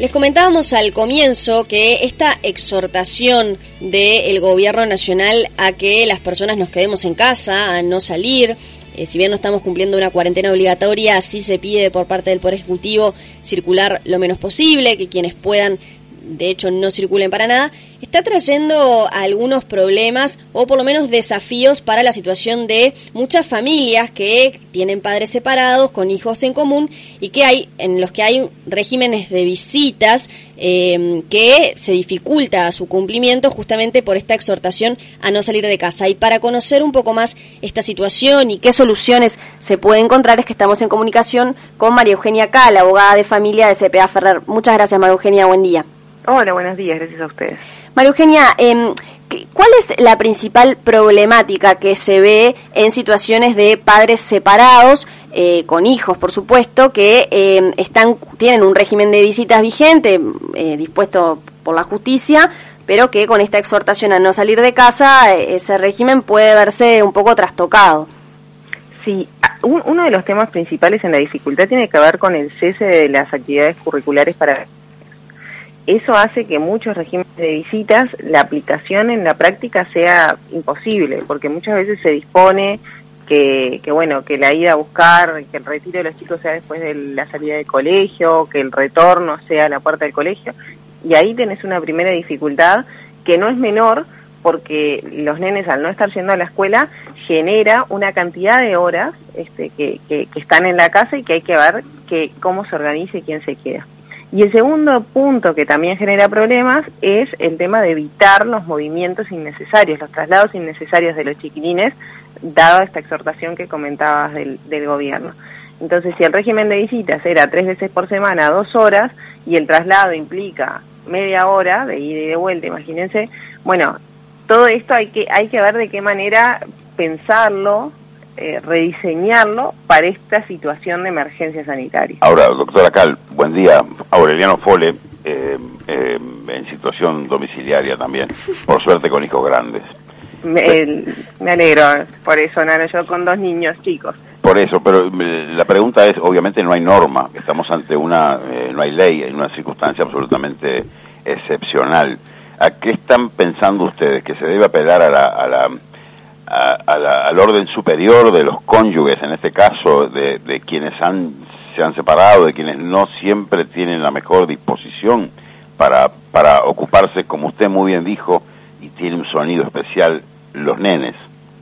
Les comentábamos al comienzo que esta exhortación del gobierno nacional a que las personas nos quedemos en casa, a no salir, si bien no estamos cumpliendo una cuarentena obligatoria, sí se pide por parte del Poder Ejecutivo circular lo menos posible, que quienes puedan, de hecho, no circulen para nada, está trayendo algunos problemas o por lo menos desafíos para la situación de muchas familias que tienen padres separados con hijos en común y que en los que hay regímenes de visitas que se dificulta su cumplimiento justamente por esta exhortación a no salir de casa. Y para conocer un poco más esta situación y qué soluciones se puede encontrar es que estamos en comunicación con María Eugenia Cal, abogada de familia de CPA Ferrer. Muchas gracias, María Eugenia, buen día. Hola, buenos días, gracias a ustedes. María Eugenia, ¿cuál es la principal problemática que se ve en situaciones de padres separados, con hijos, por supuesto, que tienen un régimen de visitas vigente, dispuesto por la justicia, pero que con esta exhortación a no salir de casa, ese régimen puede verse un poco trastocado? Sí, uno de los temas principales en la dificultad tiene que ver con el cese de las actividades curriculares para... Eso hace que muchos regímenes de visitas, la aplicación en la práctica sea imposible, porque muchas veces se dispone que la ida a buscar, que el retiro de los chicos sea después de la salida del colegio, que el retorno sea a la puerta del colegio, y ahí tenés una primera dificultad que no es menor, porque los nenes al no estar yendo a la escuela genera una cantidad de horas que están en la casa y que hay que ver cómo se organiza y quién se queda. Y el segundo punto que también genera problemas es el tema de evitar los movimientos innecesarios, los traslados innecesarios de los chiquilines, dada esta exhortación que comentabas del gobierno. Entonces, si el régimen de visitas era 3 veces por semana, 2 horas, y el traslado implica media hora de ida y de vuelta, imagínense, bueno, todo esto hay que ver de qué manera pensarlo, rediseñarlo para esta situación de emergencia sanitaria. Ahora, doctora Cal, buen día. Aureliano Fole, en situación domiciliaria también, por suerte con hijos grandes. Me alegro, por eso, Nano, yo con 2 niños chicos. Por eso, pero la pregunta es, obviamente no hay norma, estamos ante no hay ley, en una circunstancia absolutamente excepcional. ¿A qué están pensando ustedes? ¿Que se debe apelar al orden superior de los cónyuges, en este caso, de quienes se han separado, de quienes no siempre tienen la mejor disposición para ocuparse, como usted muy bien dijo, y tiene un sonido especial, los nenes?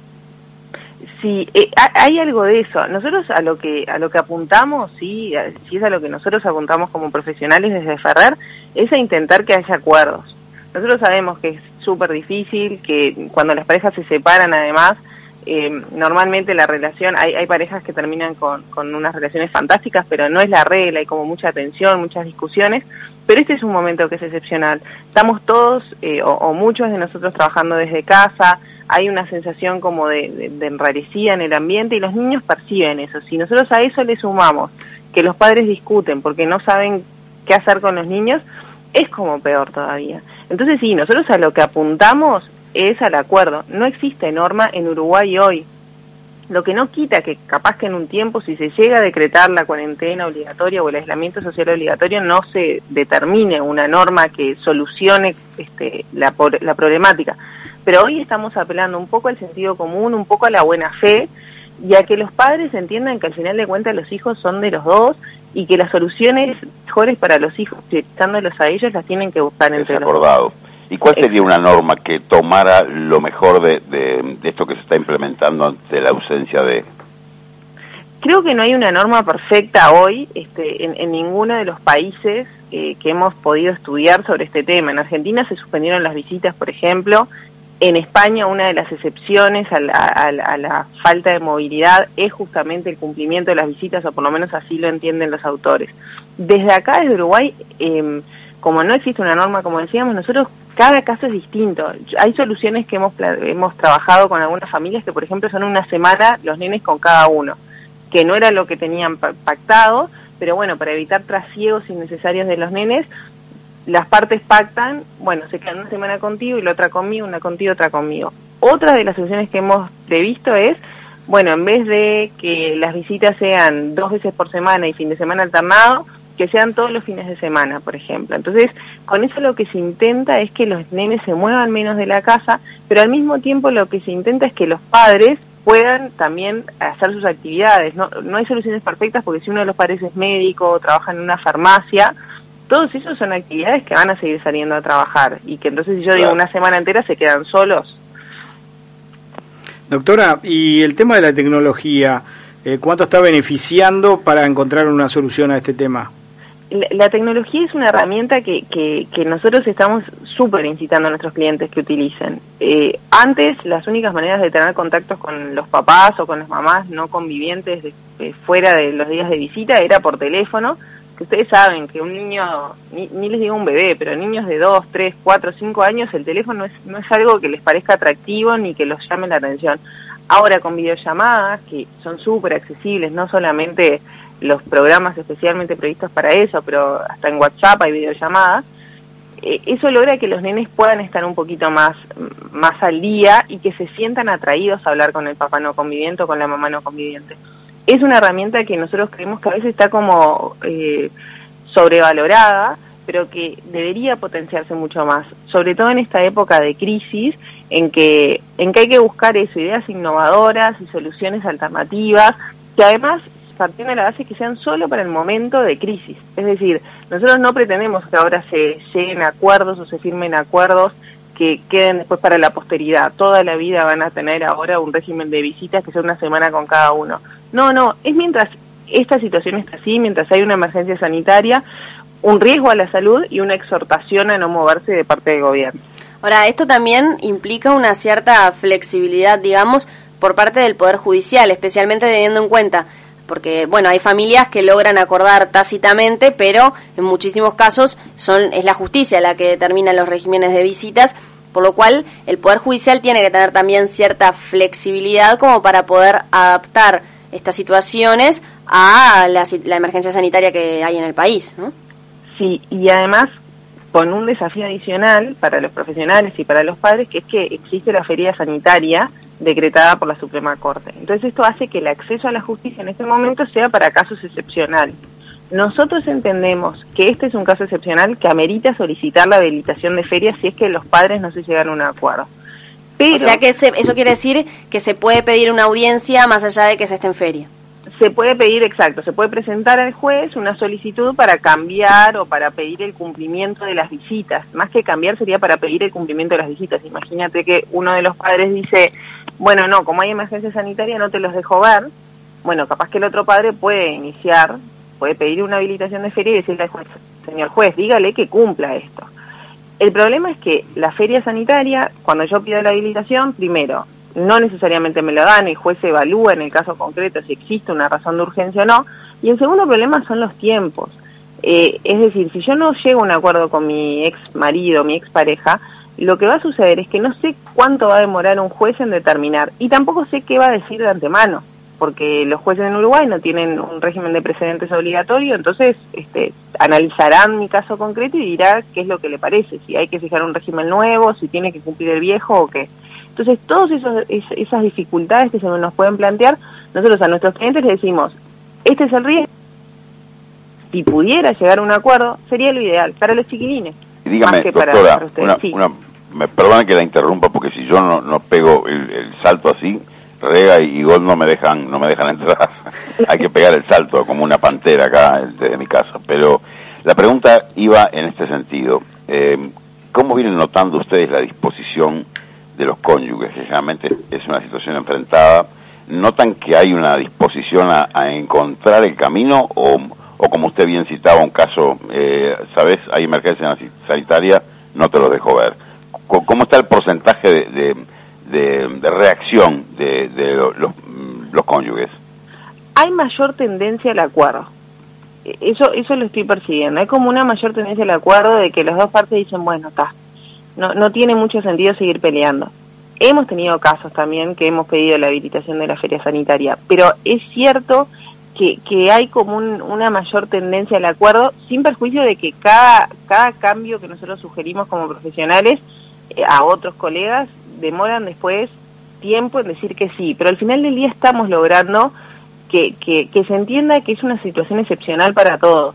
Sí, hay algo de eso. Nosotros a lo que apuntamos, sí es a lo que nosotros apuntamos como profesionales desde Ferrer, es a intentar que haya acuerdos. Nosotros sabemos que es súper difícil, que cuando las parejas se separan, además, normalmente la relación, hay parejas que terminan con unas relaciones fantásticas, pero no es la regla, hay como mucha tensión, muchas discusiones, pero este es un momento que es excepcional. Estamos todos, o muchos de nosotros trabajando desde casa, hay una sensación como de enrarecida en el ambiente y los niños perciben eso. Si nosotros a eso le sumamos que los padres discuten porque no saben qué hacer con los niños, es como peor todavía. Entonces sí, nosotros a lo que apuntamos es al acuerdo. No existe norma en Uruguay hoy, lo que no quita que capaz que en un tiempo, si se llega a decretar la cuarentena obligatoria o el aislamiento social obligatorio, no se determine una norma que solucione la problemática. Pero hoy estamos apelando un poco al sentido común, un poco a la buena fe, y a que los padres entiendan que al final de cuentas los hijos son de los dos, y que las soluciones mejores para los hijos, priorizándolos a ellos, las tienen que buscar entre los dos. ¿Y cuál sería una norma que tomara lo mejor de esto que se está implementando ante la ausencia de...? Creo que no hay una norma perfecta hoy en ninguno de los países que hemos podido estudiar sobre este tema. En Argentina se suspendieron las visitas, por ejemplo. En España una de las excepciones a la falta de movilidad es justamente el cumplimiento de las visitas, o por lo menos así lo entienden los autores. Desde acá, desde Uruguay, como no existe una norma, como decíamos, nosotros cada caso es distinto. Hay soluciones que hemos trabajado con algunas familias que, por ejemplo, son una semana los nenes con cada uno, que no era lo que tenían pactado, pero bueno, para evitar trasiegos innecesarios de los nenes, las partes pactan, bueno, se quedan una semana contigo y la otra conmigo, una contigo, otra conmigo. Otra de las soluciones que hemos previsto es, bueno, en vez de que las visitas sean 2 veces por semana y fin de semana alternado, que sean todos los fines de semana, por ejemplo. Entonces, con eso lo que se intenta es que los nenes se muevan menos de la casa, pero al mismo tiempo lo que se intenta es que los padres puedan también hacer sus actividades. No hay soluciones perfectas, porque si uno de los padres es médico o trabaja en una farmacia, todos esos son actividades que van a seguir saliendo a trabajar, y que entonces, si yo digo una semana entera, se quedan solos. Doctora, y el tema de la tecnología, ¿cuánto está beneficiando para encontrar una solución a este tema? La tecnología es una herramienta que nosotros estamos súper incitando a nuestros clientes que utilicen. Antes, las únicas maneras de tener contactos con los papás o con las mamás no convivientes fuera de los días de visita era por teléfono, que ustedes saben que un niño, ni les digo un bebé, pero niños de 2, 3, 4, 5 años, el teléfono no es algo que les parezca atractivo ni que los llame la atención. Ahora con videollamadas, que son súper accesibles, no solamente los programas especialmente previstos para eso, pero hasta en WhatsApp hay videollamadas, eso logra que los nenes puedan estar un poquito más al día y que se sientan atraídos a hablar con el papá no conviviente o con la mamá no conviviente. Es una herramienta que nosotros creemos que a veces está como sobrevalorada, pero que debería potenciarse mucho más, sobre todo en esta época de crisis, en que hay que buscar eso, ideas innovadoras y soluciones alternativas, que además partiendo de la base que sean solo para el momento de crisis. Es decir, nosotros no pretendemos que ahora se lleguen a acuerdos o se firmen acuerdos que queden después para la posteridad. Toda la vida van a tener ahora un régimen de visitas que sea una semana con cada uno. No, es mientras esta situación está así, mientras hay una emergencia sanitaria, un riesgo a la salud y una exhortación a no moverse de parte del gobierno. Ahora, esto también implica una cierta flexibilidad, digamos, por parte del Poder Judicial, especialmente teniendo en cuenta, porque, bueno, hay familias que logran acordar tácitamente, pero en muchísimos casos es la justicia la que determina los regímenes de visitas, por lo cual el Poder Judicial tiene que tener también cierta flexibilidad como para poder adaptar estas situaciones a la emergencia sanitaria que hay en el país, ¿no? Sí, y además con un desafío adicional para los profesionales y para los padres, que es que existe la feria sanitaria decretada por la Suprema Corte. Entonces esto hace que el acceso a la justicia en este momento sea para casos excepcionales. Nosotros entendemos que este es un caso excepcional que amerita solicitar la habilitación de ferias si es que los padres no se llegan a un acuerdo. Pero, o sea que eso quiere decir que se puede pedir una audiencia más allá de que se esté en feria. Se puede pedir, exacto, se puede presentar al juez una solicitud para cambiar o para pedir el cumplimiento de las visitas. Más que cambiar sería para pedir el cumplimiento de las visitas. Imagínate que uno de los padres dice, bueno, no, como hay emergencia sanitaria no te los dejo ver. Bueno, capaz que el otro padre puede pedir una habilitación de feria y decirle al juez, señor juez, dígale que cumpla esto. El problema es que la feria sanitaria, cuando yo pido la habilitación, primero, no necesariamente me lo dan, el juez evalúa en el caso concreto si existe una razón de urgencia o no, y el segundo problema son los tiempos. Es decir, si yo no llego a un acuerdo con mi ex marido, mi ex pareja, lo que va a suceder es que no sé cuánto va a demorar un juez en determinar, y tampoco sé qué va a decir de antemano, porque los jueces en Uruguay no tienen un régimen de precedentes obligatorio, entonces analizarán mi caso concreto y dirá qué es lo que le parece, si hay que fijar un régimen nuevo, si tiene que cumplir el viejo o qué. Entonces, todas esas dificultades que se nos pueden plantear, nosotros a nuestros clientes les decimos, este es el riesgo, si pudiera llegar a un acuerdo, sería lo ideal para los chiquilines. Y dígame, más que doctora, para ustedes. me perdona que la interrumpa, porque si yo no pego el salto así, Rega y Gol no me dejan entrar. Hay que pegar el salto como una pantera acá desde mi casa. Pero la pregunta iba en este sentido. ¿Cómo vienen notando ustedes la disposición de los cónyuges? Que generalmente es una situación enfrentada. ¿Notan que hay una disposición a encontrar el camino o como usted bien citaba un caso, sabes, hay emergencia sanitaria, no te lo dejo ver? ¿Cómo está el porcentaje de reacción de los cónyuges? Hay mayor tendencia al acuerdo. Eso lo estoy percibiendo. Hay como una mayor tendencia al acuerdo de que las dos partes dicen, bueno, está. No tiene mucho sentido seguir peleando. Hemos tenido casos también que hemos pedido la habilitación de la feria sanitaria, pero es cierto que hay como una mayor tendencia al acuerdo, sin perjuicio de que cada cambio que nosotros sugerimos como profesionales a otros colegas demoran después tiempo en decir que sí, pero al final del día estamos logrando que se entienda que es una situación excepcional para todos.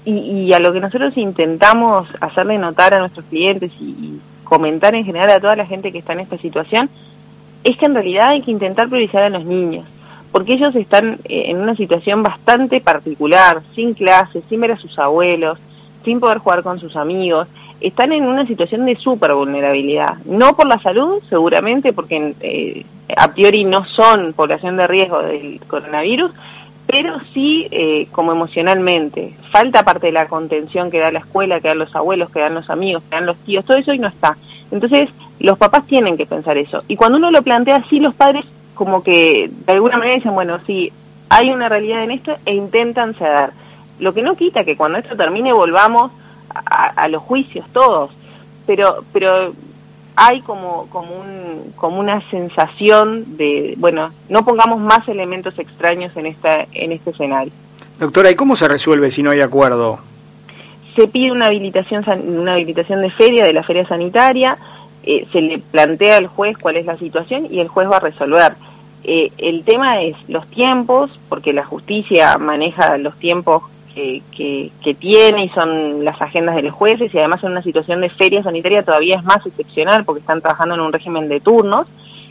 y a lo que nosotros intentamos hacerle notar a nuestros clientes y comentar en general a toda la gente que está en esta situación, es que en realidad hay que intentar priorizar a los niños, porque ellos están en una situación bastante particular, sin clases, sin ver a sus abuelos, sin poder jugar con sus amigos, están en una situación de súper vulnerabilidad, no por la salud seguramente, porque a priori no son población de riesgo del coronavirus, pero sí como emocionalmente. Falta parte de la contención que da la escuela, que dan los abuelos, que dan los amigos, que dan los tíos, todo eso y no está. Entonces los papás tienen que pensar eso, y cuando uno lo plantea así, los padres como que de alguna manera dicen, bueno, sí, hay una realidad en esto, e intentan ceder. Lo que no quita que cuando esto termine volvamos a los juicios todos, pero hay como una sensación de, bueno, no pongamos más elementos extraños en este escenario. Doctora, ¿y cómo se resuelve si no hay acuerdo? Se pide una habilitación de feria, de la feria sanitaria, se le plantea al juez cuál es la situación y el juez va a resolver. El tema es los tiempos, porque la justicia maneja los tiempos que tiene y son las agendas de los jueces, y además en una situación de feria sanitaria todavía es más excepcional porque están trabajando en un régimen de turnos,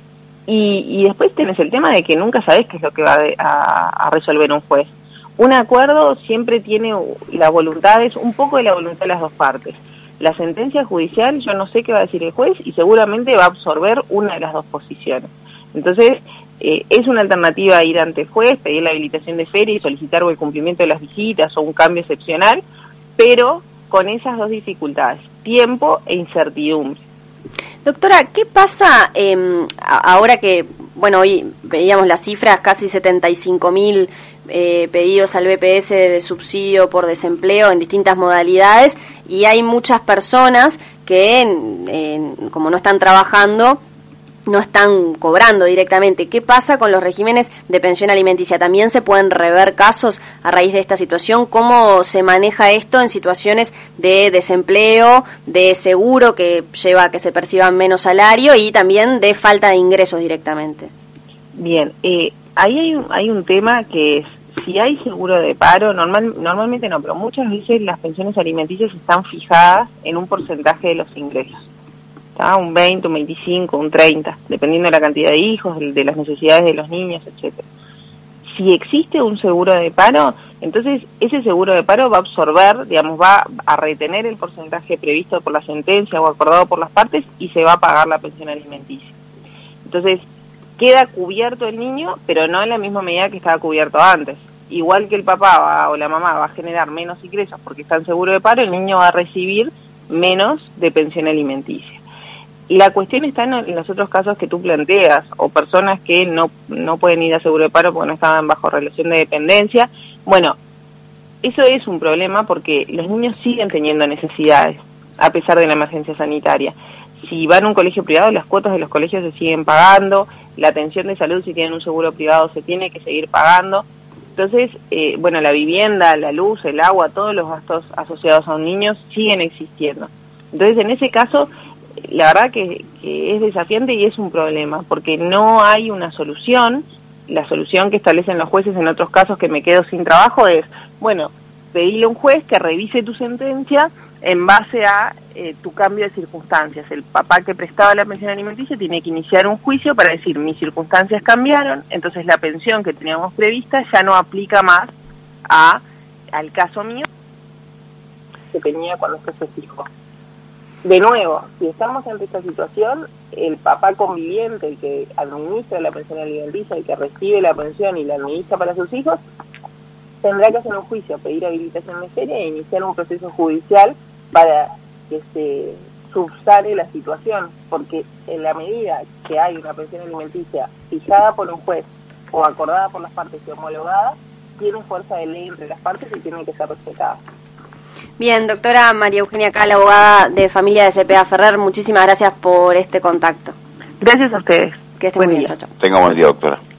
y después tenés el tema de que nunca sabés qué es lo que va a resolver un juez. Un acuerdo siempre tiene un poco de la voluntad de las dos partes. La sentencia judicial, yo no sé qué va a decir el juez y seguramente va a absorber una de las dos posiciones. Entonces, es una alternativa ir ante el juez, pedir la habilitación de feria y solicitar o el cumplimiento de las visitas o un cambio excepcional, pero con esas dos dificultades, tiempo e incertidumbre. Doctora, ¿qué pasa ahora que, bueno, hoy veíamos las cifras, casi 75.000 pedidos al BPS de subsidio por desempleo en distintas modalidades, y hay muchas personas que, como no están trabajando, no están cobrando directamente? ¿Qué pasa con los regímenes de pensión alimenticia? ¿También se pueden rever casos a raíz de esta situación? ¿Cómo se maneja esto en situaciones de desempleo, de seguro que lleva a que se perciban menos salario y también de falta de ingresos directamente? Bien, ahí hay un tema que es, si hay seguro de paro, normalmente no, pero muchas veces las pensiones alimenticias están fijadas en un porcentaje de los ingresos. Un 20, un 25, un 30, dependiendo de la cantidad de hijos, de las necesidades de los niños, etcétera. Si existe un seguro de paro, entonces ese seguro de paro va a absorber, va a retener el porcentaje previsto por la sentencia o acordado por las partes y se va a pagar la pensión alimenticia. Entonces queda cubierto el niño, pero no en la misma medida que estaba cubierto antes. Igual que el papá o la mamá va a generar menos ingresos porque está en seguro de paro, el niño va a recibir menos de pensión alimenticia. La cuestión está en los otros casos que tú planteas, o personas que no pueden ir a seguro de paro porque no estaban bajo relación de dependencia. Bueno, eso es un problema porque los niños siguen teniendo necesidades, a pesar de la emergencia sanitaria. Si van a un colegio privado, las cuotas de los colegios se siguen pagando, la atención de salud, si tienen un seguro privado, se tiene que seguir pagando. Entonces, la vivienda, la luz, el agua, todos los gastos asociados a un niño siguen existiendo. Entonces, en ese caso, la verdad que es desafiante y es un problema, porque no hay una solución. La solución que establecen los jueces en otros casos que me quedo sin trabajo es, pedirle a un juez que revise tu sentencia en base a tu cambio de circunstancias. El papá que prestaba la pensión alimenticia tiene que iniciar un juicio para decir, mis circunstancias cambiaron, entonces la pensión que teníamos prevista ya no aplica más al caso mío que tenía cuando usted se fijó. De nuevo, si estamos ante esta situación, el papá conviviente, el que administra la pensión alimenticia, el que recibe la pensión y la administra para sus hijos, tendrá que hacer un juicio, pedir habilitación de feria e iniciar un proceso judicial para que se subsane la situación, porque en la medida que hay una pensión alimenticia fijada por un juez o acordada por las partes y homologada, tiene fuerza de ley entre las partes y tiene que ser respetada. Bien, doctora María Eugenia Cal, abogada de familia de Cepeda Ferrer, muchísimas gracias por este contacto. Gracias a ustedes. Que estén muy bien, chao, chao. Tenga buen día, doctora.